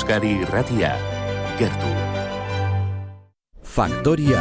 Euskadi Irratia, gertu. Faktoria.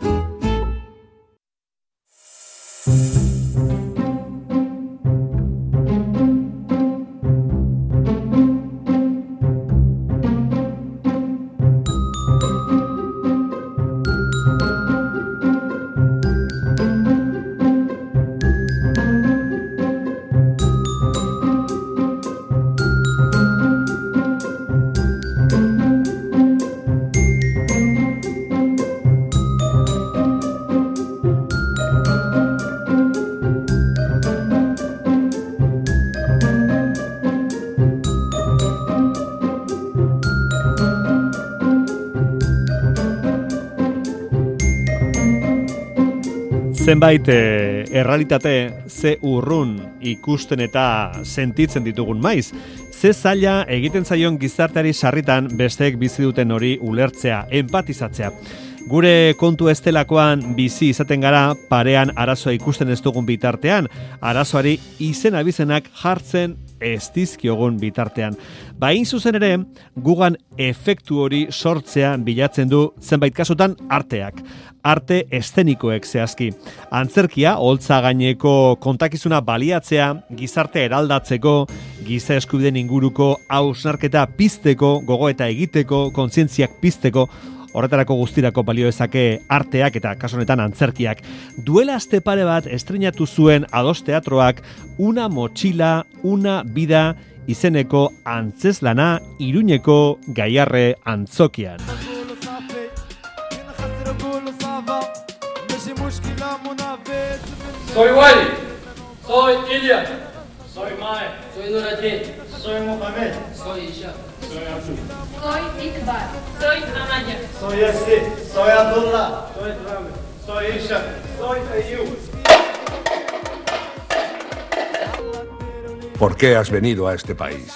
Zenbait errealitate ze urrun ikusten eta sentitzen ditugun maiz. Ze zaila egiten zaion gizarteari sarritan besteek bizi duten hori ulertzea, empatizatzea. Gure kontu ez delakoan bizi izaten gara parean arazoa ikusten ez dugun bitartean, arazoari izen abizenak jartzen ez dizkiogun bitartean. Bain zuzen ere, gugan efektu hori sortzea bilatzen du zenbait kasutan arteak. Arte eszenikoek zehazki. Antzerkia, holtza gaineko kontakizuna baliatzea, gizarte eraldatzeko, giza eskubideen inguruko hausnarketa pizteko, gogoeta egiteko, kontzientziak pizteko, horretarako guztirako balio ezake arteak eta kasu honetan antzerkiak. Duela aste pare bat estreinatu zuen Ados Teatroak Una mochila, una vida izeneko antzeslana Iruñeko Gaiarre antzokian. Soy Wally, soy Ilian, soy Mae, soy Nuradin, soy Mohamed, soy Isha, soy Abdul, soy Iqbal, soy Amaya, soy Yasir, soy Abdullah, soy Rami, soy Isha, soy Ayub. ¿Por qué has venido a este país?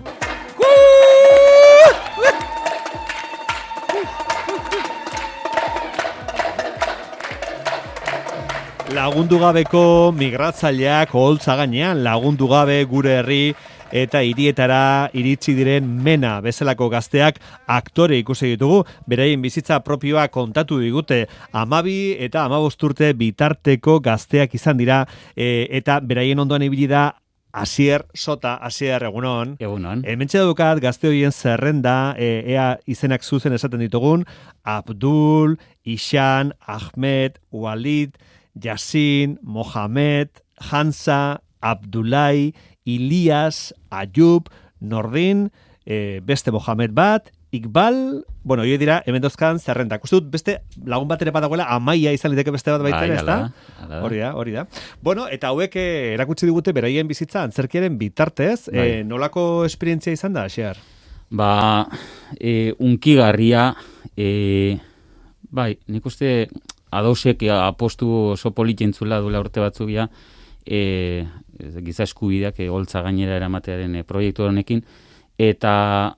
Lagundu gabeko migratzaileak oholtza gainean, lagundu gabe gure herri eta hirietara iritsi diren Mena bezalako gazteak aktore ikusi ditugu, beraien bizitza propioa kontatu digute. 12 eta 15 urte bitarteko gazteak izan dira eta beraien ondoan ibili da Asier Sota, Asier, egunon. Egunon. Hementxe daukat gazte horien zerrenda, ea izenak zuzen esaten ditugun, Abdul, Ishan, Ahmed, Walid, Yasin, Mohamed, Hansa, Abdulai, Ilias, Ayub, Nordin, beste Mohamed bat, Iqbal, bueno, hoi dira, hemen dozkan zerrendak. Uste dut, beste lagun bat ere badagoela, Amaia izan liteke beste bat baita, ez da? Hori da. Bueno, eta hauek erakutsi digute beraien bizitza antzerkiaren bitartez, nolako esperientzia izan da, Asier? Unkigarria, nik uste Adosek apostu oso politientzula duela urte batzuk ja, giza eskubideak holtza gainera eramatearen proiektu honekin, eta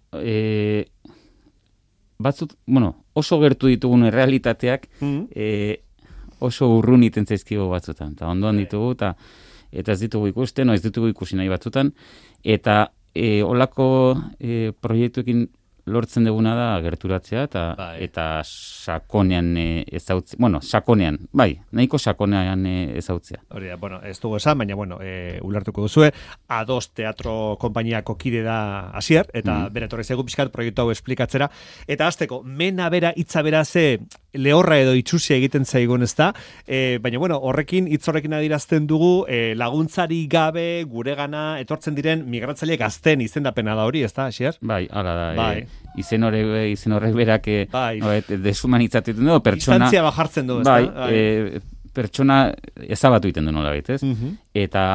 batzut, oso gertu ditugun realitateak oso urrun iten zaizkigo batzutan, eta ondoan ditugu, eta ez ditugu ikusten, ez ditugu ikusi nahi batzutan, eta holako proiektuekin lortzen duguna da gerturatzea eta sakonean ezautzea. Sakonean, nahiko sakonean ezautzea. Hori da, ez dugu esan, baina, ulertuko duzue, Ados Teatro konpainiako kide da Asier, eta bere etorri zaigu pixkat proiektu hau esplikatzera. Eta hasteko, Mena bera, hitza bera ze lehorra edo itxusia egiten zaigun, ez da? Baina, horrekin, hitz horrekin adirazten dugu, laguntzari gabe, guregana, etortzen diren migratzaile gazten izendapena da hori, ez da, Asier? Hala da. Izen horrek berak deshumanizatu egiten du, pertsona... Distantzia bajartzen du, ez da? Pertsona ezabatu egiten du nola ez? Eta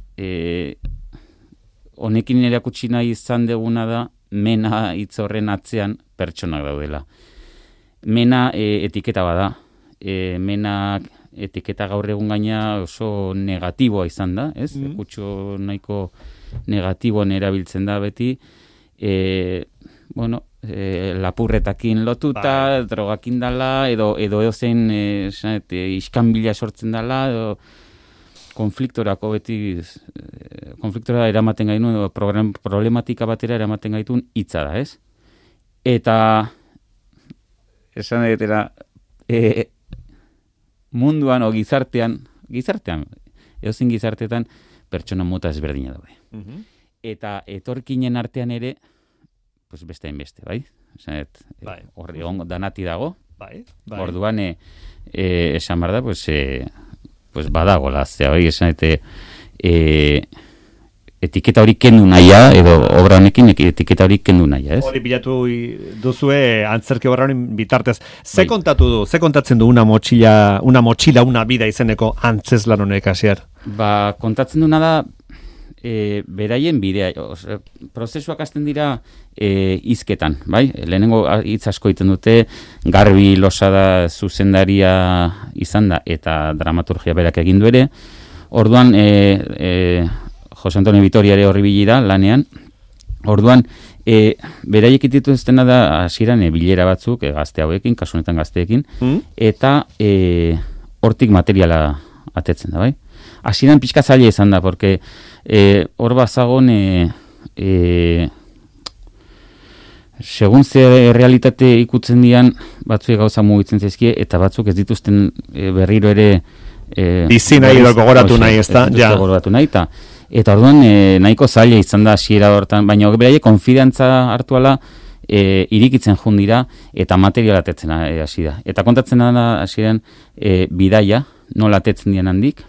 honekin erakutsi nahi izan deguna da, Mena hitz horren atzean pertsonak daudela. Mena etiketa bada. Menak etiketa gaur egun gaina oso negatiboa izan da, ez? Kutxo nahiko negatiboan erabiltzen da beti, lapurretakin lotuta, drogakin dala, edo edozein iskanbila sortzen dala, edo konfliktorako beti, konfliktora eramaten gaitun, problematika batera eramaten gaitun hitza da, ez? Eta esan edetera munduan o gizartean, eozin gizartetan, pertsona mota ezberdina daude. Eta etorkinen artean ere, pues beste hainbeste, bai? Horri danati dago. Orduan, esan behar da, pues badago laztea, bai? Esan etiketa hori kendu nahia, edo obra honekin etiketa hori kendu nahia, ez? Hori bilatu duzue antzerki obra honen bitartez. Ze kontatu du? Ze kontatzen du una mochila, una vida izeneko antzeslan honek hasier? Kontatzen duna da beraien bidea. Prozesuak hasten dira hizketan, bai? Lehenengo hitz asko egiten dute, Garbi Losada zuzendaria izan da, eta dramaturgia berak egin du ere. Orduan, Jose Antonio Vitoria ere horri bilira lanean. Orduan, beraiek dituztena da hasieran bilera batzuk, gazte hauekin, kasu honetan gazteekin, eta hortik materiala atetzen da, bai? Hasieran pixka zaila izan da, porque hor bazagon segun ze realitate ikutzen dian, batzuek gauza mugitzen zaizkie, eta batzuk ez dituzten berriro ere bizi nahi edo gogoratu nahi, ez da? Gogoratu nahi, eta orduan nahiko zaila izan da hasiera hortan, baina beraiek konfidantza hartuala irikitzen joan dira eta materiala atetzen hasi da. Eta kontatzen da hasieran bidaia, nola atetzen dian handik,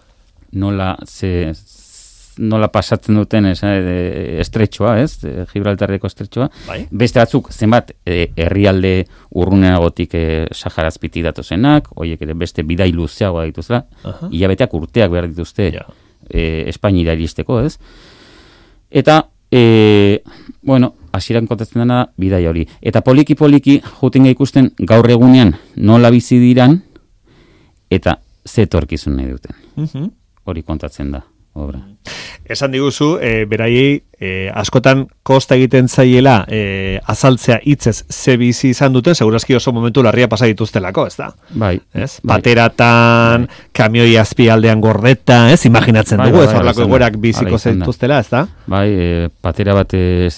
nola pasatzen duten estretxoa, ez? Gibraltarreko estretxoa. Beste batzuk, zenbat herrialde urruneagotik Saharazpitik datozenak, horiek ere beste bidai luzeagoa dituzela, hilabeteak urteak behar dituzte Espainira iristeko, ez? Eta, hasieran kontatzen dena bidaia hori. Eta poliki jutinga ikusten gaur egunean nola bizi diran, eta ze etorkizun nahi duten. Hori kontatzen da, obra. Esan diguzu, beraiei askotan kosta egiten zaiela azaltzea hitzez ze bizi izan duten, segurazki oso momentu larria pasa dituztelako, ez da? Bai. Pateratan, kamioi azpialdean gordeta, ez? Imaginatzen dugu, ez horrelako egoerak biziko zituztela, ez da? Bai, patera bat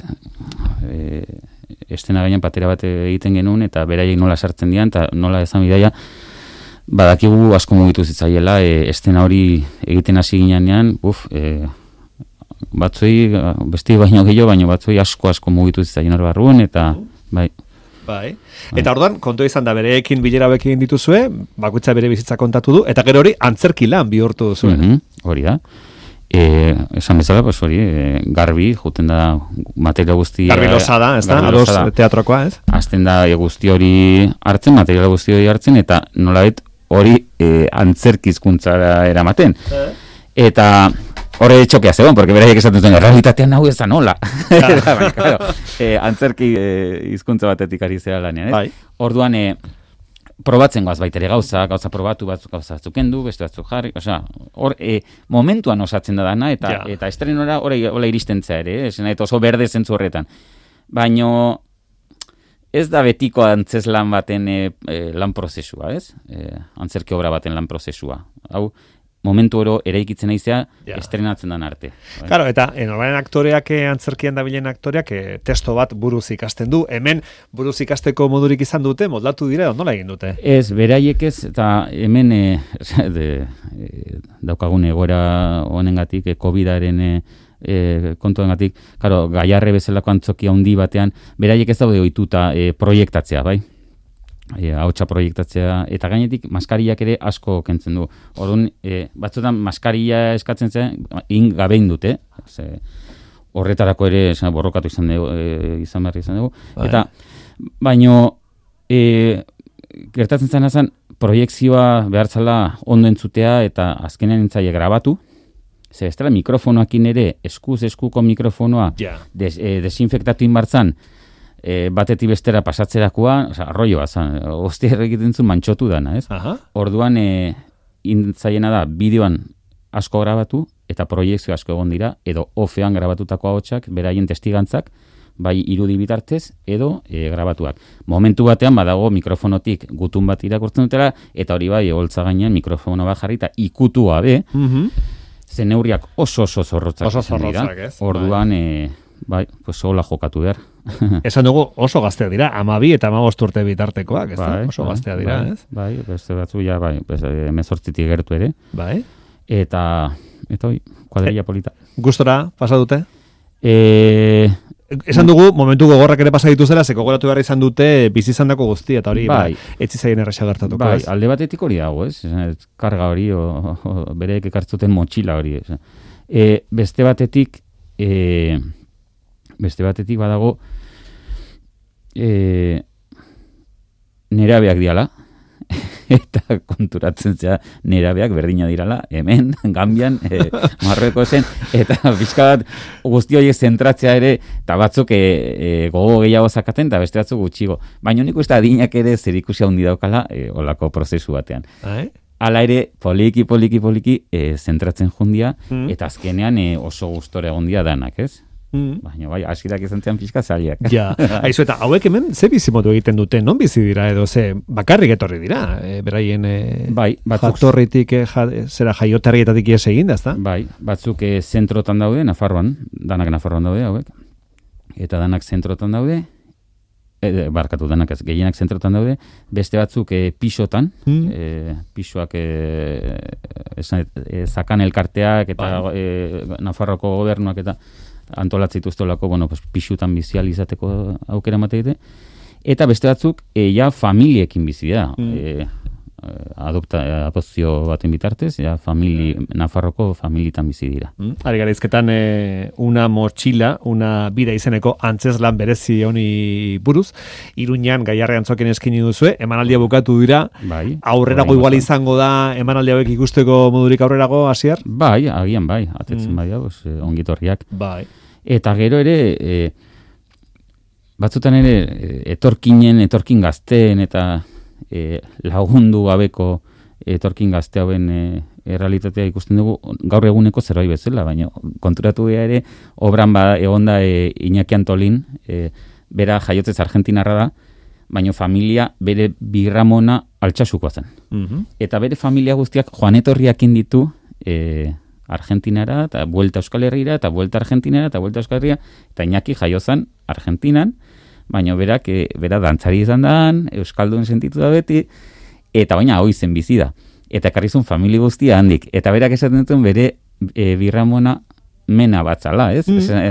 estena gainean patera bat egiten genuen, eta beraiek nola sartzen dian, eta nola ezan bidaia, badakigu asko mugitu zitzaiela, estena hori egiten hasi ginean, batzui, besti baino gehiago, baino batzui asko mugitu zitzaien hor barruen, eta bai. Eta orduan, kontu izan da, bereekin bilera bekin dituzue, bakoitza bere bizitza kontatu du, eta gero hori antzerki lan bihurtu duzuen. Hori da. Esan bezala, pues hori, Garbi, juten da material guztia. Garbi Losada, ez da? Ados teatrokoa, ez? Azten da guzti hori hartzen, material guzti hori hartzen, eta nolabait hori antzerkizkuntzara eramaten. Eta horre txokea zegoen, porque beraiek esaten zuen, realitatean hau ez da nola. Antzerki hizkuntza batetik ari zera lanean, ez? Orduan, probatzen goaz baitere gauza probatu, gauza batzuk kendu, beste batzuk jarri, hor, momentuan osatzen da dana, eta estrenora hola iristentzea ere, eta oso berde zentzu horretan. Baino, ez da betiko antzeslan baten lan prozesua, ez? Antzerki obra baten lan prozesua. Hau, momentu oro eraikitzen naizea estrenatzen dan arte. Claro, eta normalen aktoreak, antzerkian dabilen aktoreak, testo bat buruz ikasten du. Hemen buruz ikasteko modurik izan dute, moldatu dira, nola egin dute? Ez, beraiek ez, eta hemen daukagun egoera honengatik, COVID-aren kontuengatik, claro, Gaiarre bezalako antzokia handi batean, beraiek ez daude ohituta proiektatzea, bai? Ahotsa proiektatzea, eta gainetik maskariak ere asko kentzen du. Orduan, batzutan maskaria eskatzen zen, gabein dute, horretarako ere borrokatu izan behar izan dugu. Eta, baino, gertatzen zen proiekzioa behartzala ondo entzutea, eta azkenean entzaile grabatu, bestela mikrofonoakin ere, eskuko mikrofonoa desinfektatu inbartzan, batetik bestera pasatzerakoa, arroioa zan, ostiar egiten zuen mantxotu dana, ez? Orduan, intzaiena da, bideoan asko grabatu, eta proiektzio asko egon dira, edo ofean grabatutako ahotsak, beraien testigantzak, bai irudi bitartez, edo grabatuak. Momentu batean, badago mikrofonotik gutun bat irakurtzen dutela, eta hori bai, holtza gainean mikrofono bat jarri, eta ikutu gabe, zen neurriak oso zorrotzak. Oso zorrotzak, ez? Orduan, bai, pues hola jokatu behar. Esan dugu oso gazteak dira, 12 eta 15 urte bitartekoak, ez da? Oso gazteak dira, ez? Bai, beste batzu ja, bai, 18 gertu ere. Bai. Eta hoi, kuadrilla polita. Gustora pasa dute? Esan dugu, momentu gogorrak ere pasa dituzela, ze gogoratu behar izan dute bizi izandako guztia, eta hori, bai, etzi zaien erresa gertatuko. Bai, alde batetik hori dago, ez? Karga hori, bereek ekartzuten motxila hori, ez? Beste batetik badago nerabeak diala, eta konturatzen zea nerabeak berdina dirala, hemen, Gambian, Marruekosen, eta pixka bat guzti horiek zentratzea ere, eta batzuk gogo gehiago zakaten, eta beste batzuk gutxigo. Baina nik uste adinak ere zer ikusia hundi daukala olako prozesu batean. Hala ere, poliki zentratzen jundia, eta azkenean oso gustore egondia danak, ez? Baina bai, hasirak izan zean pixka zailak. Ja, aizu eta hauek hemen ze bizimodu egiten dute, non bizi dira edo ze bakarrik etorri dira, beraien bai, jatorritik zera jaioterrietatik ies egin da, ezta? Bai, batzuk zentrotan daude, Nafarroan, danak Nafarroan daude hauek, eta danak zentrotan daude, danak ez, gehienak zentrotan daude, beste batzuk pixotan, pixoak zakan elkarteak eta Nafarroko gobernuak eta antolatzituztolako, pixutan bizializateko aukera emateite, eta beste batzuk, familiekin bizi da, adopzio baten bitartez, Nafarroko familietan bizi dira. Ari gara izketan, una mochila, una bida izeneko antzeslan berezi honi buruz, Iruñan Gaiarre Antzokien eskini duzue, emanaldia bukatu dira, aurrerago igual izango da, emanaldia hauek ikusteko modurik aurrerago, Asier? Bai, agian bai, atetzen bai dago, ongitorriak. Bai. Eta gero ere, batzutan ere, etorkin gazteen eta lagundu gabeko etorkin gazte hauen errealitatea ikusten dugu gaur eguneko zerbait bezala, baina konturatu behar ere, obran egonda Iñaki Antolin, bera jaiotzez argentinarra da, baina familia bere birramona Altsasukoa zen. Eta bere familia guztiak joan etorriakin ditu Argentinara, eta buelta Euskal Herrira, eta buelta Argentinara, eta buelta Euskal Herrira, eta Iñaki jaiozan Argentinan, baina bera dantzari izan da, Euskaldun sentitu da beti, eta baina hoi zen bizi da. Eta karrizun familia guztia handik. Eta berak esaten duten bere birramona mena batzala, ez?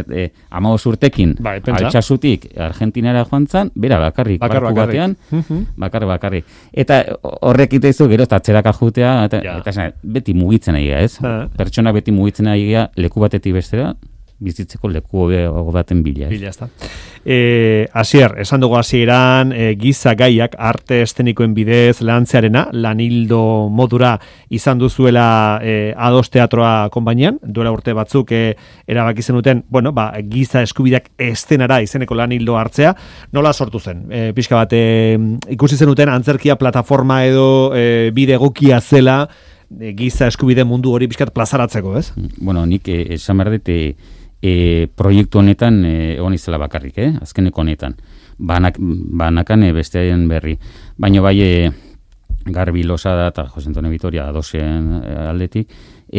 15 urtekin Altsasutik Argentinara joan zan, bera bakarrik, barku batean, bakarrik. Eta horrek itaizu gero atzeraka jutea, eta beti mugitzen egia, ez? Pertsona beti mugitzen egia leku batetik bestera, bizitzeko leku baten bila. Bila, ez da. Asier, esan dugu hasieran giza gaiak arte eszenikoen bidez lantzearena, Lanildo modura izan duzuela Ados Teatroa konbainian, duela urte batzuk erabaki zenuten, giza eskubideak eszenara izeneko Lanildo hartzea, nola sortu zen? Pixka bat, ikusi zenuten antzerkia plataforma edo bide egokia zela giza eskubide mundu hori pixkat plazaratzeko, ez? Nik esan behar dut proiektu honetan egon izela bakarrik, azkeneko honetan. Banakan bestearen berri. Baina bai Garbi Losada eta Jose Antonio Vitoria Adosen aldetik,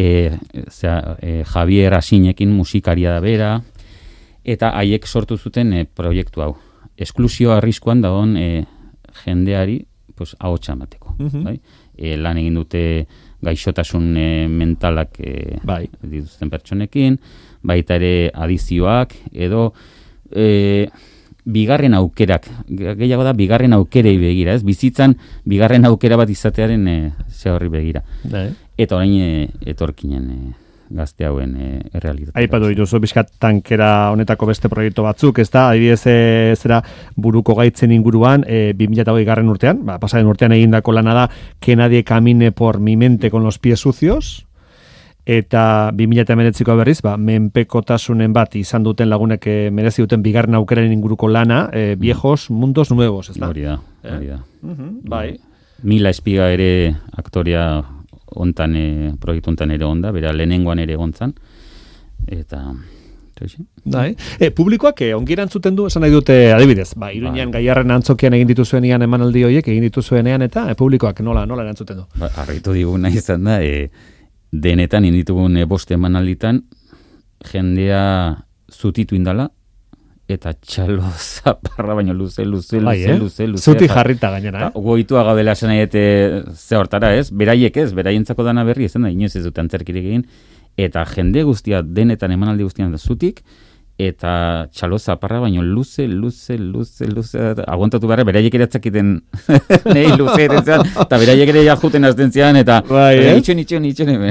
Javier Asinekin musikaria da bera, eta haiek sortu zuten proiektu hau. Esklusio arriskuan dagoen jendeari ahotsa emateko. Lan egin dute gaixotasun mentalak dituzten pertsonekin, baita ere adizioak, edo bigarren aukerak, gehiago da bigarren aukerei begira, ez? Bizitzan bigarren aukera bat izatearen ze horri begira. Eta orain etorkinen gazte hauen errealitatea. Aipatu dituzu bizkat tankera honetako beste proiektu batzuk, ez da? Adibidez zera buruko gaitzen inguruan 2020 urtean, pasaren urtean egindako lana da Que nadie camine por mi mente con los pies sucios, eta 2019ko berriz, menpekotasunen bat izan duten lagunek merezi duten bigarren aukeraren inguruko lana, viejos mundos nuevos, ez da? Hori da. Bai. Mila Espiga ere aktoria ontan, proiektu ontan ere onda, bera lehenengoan ere egontzan, eta... Publikoak ongi erantzuten du, esan nahi dute adibidez, Iruñean Gaiarren Antzokian egin dituzuenean emanaldi horiek, egin dituzuenean, eta publikoak nola erantzuten du? Argitu diguna izan da, denetan inditugun boste emanalditan, jendea zutitu indala, eta txalo zaparra baino luze. Zuti jarrita gainera, Goitua gaudela esan nahi ze hortara, ez? Beraientzako dana berri ez da, inoiz ez dut antzerkirik egin, eta jende guztia denetan emanaldi guztian zutik, eta txalo zaparra baino luze, aguantatu behar, beraiek ere atzakiten nahi luze eretzen, eta beraiek ere jajuten azten zian, eta itxon.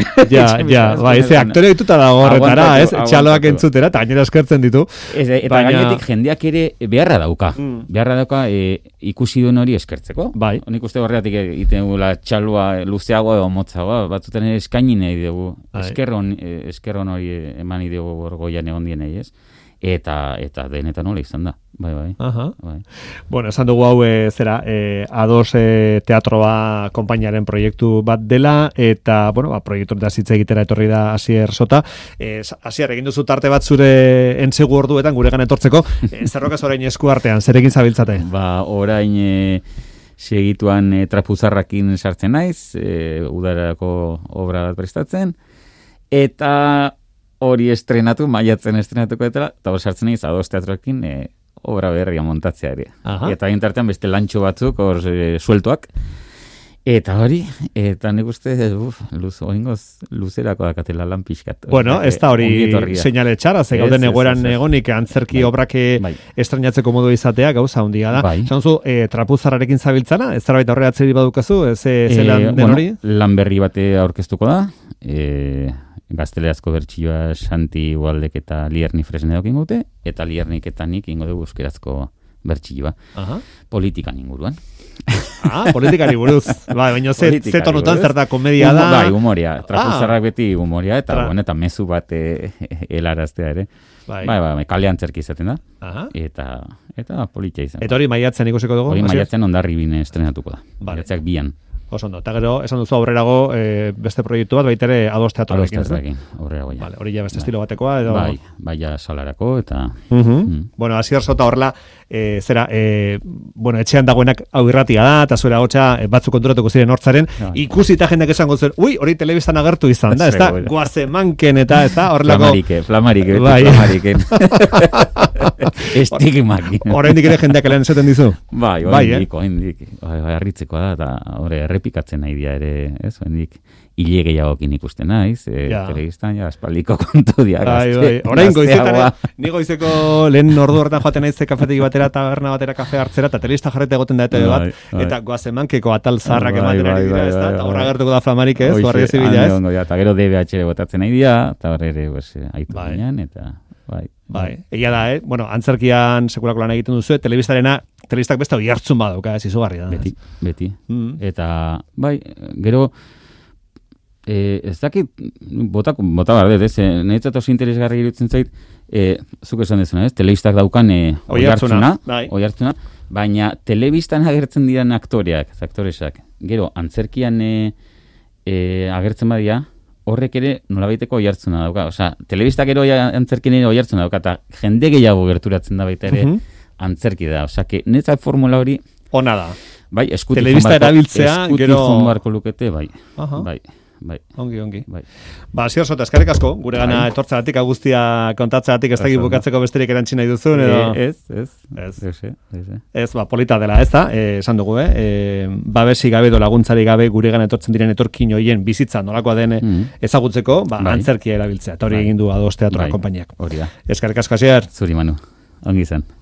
Ze aktore dituta dago horretara, ez? Txaloak entzutera, eta gainera eskertzen ditu. Eta gainetik jendeak ere beharra dauka, ikusi duen hori eskertzeko. Nik uste horregatik egiten gula txaloa luzeagoa edo motzagoa, batzutan ere eskaini nahi dugu, eskerron hori eman nahi dugu orgoian egon dienei, ez? Eta denetan nola izan da. Bai. Bueno, esan dugu hau A2 teatroa konpainiaren proiektu bat dela, eta, proiektu eta zitza egitera etorri da Asier Sota. Asier, egin duzu tarte bat zure entsegu orduetan guregan etortzeko, zerrokaz orain esku artean, zerekin zabiltzate? Orain segituan trapuzarrakin sartzen naiz, udarako obra bat prestatzen, eta hori maiatzen estrenatuko eta hor sartzen naiz A2 teatroekin obra berria montatzea ere. Eta intartean beste lantxo batzuk hor sueltoak. Eta hori, eta nik uste, luzerako dakatela lan pixkat. Bueno, ez da hori seinale txara, ze gauden egoeran egonik antzerki obrake estrenatzeko modu izatea, gauza hundia da. Zanzu, trapuzarrarekin zabiltzana, ez zara baita horre atzeri badukazu, lan den hori? Lan berri bate aurkeztuko da, gazteleazko bertsioa Santi Ualdek eta Lierni Fresnedok ingute, eta Liernik eta nik ingo dugu euskerazko bertsioa. Politikan inguruan. Politikari buruz. Baina ze tonutan zer da komedia da? Humoria. Trapuzarrak beti humoria, eta mezu bat helaraztea ere. Kalean zerki izaten da. Eta politia izan. Eta hori maiatzen ikusiko dugu? Hori maiatzen Hondarribin estrenatuko da. Maiatzeak 2an. Oso ondo, eta gero, esan duzu aurrerago beste proiektu bat, baita ere A2 teatroarekin. A2 teatroarekin, aurrerago ja. Hori ja beste estilo batekoa, edo... Bai, ja salarako, eta... Bueno, Asier Sota horrela, etxean dagoenak hau irratia da, eta zuera hotxa batzuk konturatuko ziren hortzaren, ikusi eta jendeak esango zuen, hori telebistan agertu izan da, ez da, Guazemanken, eta, ez da, horrelako... Flamariken. Estigmakin. Horrendik ere jendeak elean esaten dizu? Bai, horrendik, harritzeko da, eta errepikatzen nahi dia ere, ez, hendik hile gehiagokin ikusten naiz, telebistan, aspaldiko kontu dia. Orain goizetan, ni goizeko lehen ordu horretan joaten naiz kafetegi batera, taberna batera kafe hartzera, eta telebista jarrete egoten da bat, eta Guazemankeko atal zaharrak ematen ari dira, ez da, eta horra gertuko da Flamarik ez, Guardia Zibila ez. Eta gero DBH botatzen nahi dia, eta horre ere, aitu ginean, eta... Egia da, antzerkian sekulako lan egiten duzu, telebistak beste hori hartzun badauka, ez izugarri da. Beti. Eta, gero, ez dakit, bota bardet, ez, nahitzat oso interesgarri irutzen zait, zuk esan dezuna, ez, telebistak daukan oihartzuna, baina telebistan agertzen diren aktoresak, gero, antzerkian agertzen badia, horrek ere nolabaiteko oihartzuna dauka. Osea, telebistak ero antzerkin ere oihartzuna dauka, eta jende gehiago gerturatzen da baita ere antzerki da. Osea, netzat formula hori... Ona da. Bai, eskutik barko lukete, bai. Ongi. Asier Sota, eskerrik asko, gure gana etortzagatik, guztia kontatzeagatik, ez dakit bukatzeko besterik erantzi nahi duzun, edo... Ez, polita dela, ez da, esan dugu, babesi gabe edo laguntzari gabe gure gana etortzen diren etorkin hoien bizitza nolakoa den ezagutzeko, antzerkia erabiltzea, eta hori egin du A2 teatroa konpainiak. Hori da. Eskerrik asko, Asier. Zuri, Manu. Ongi zen.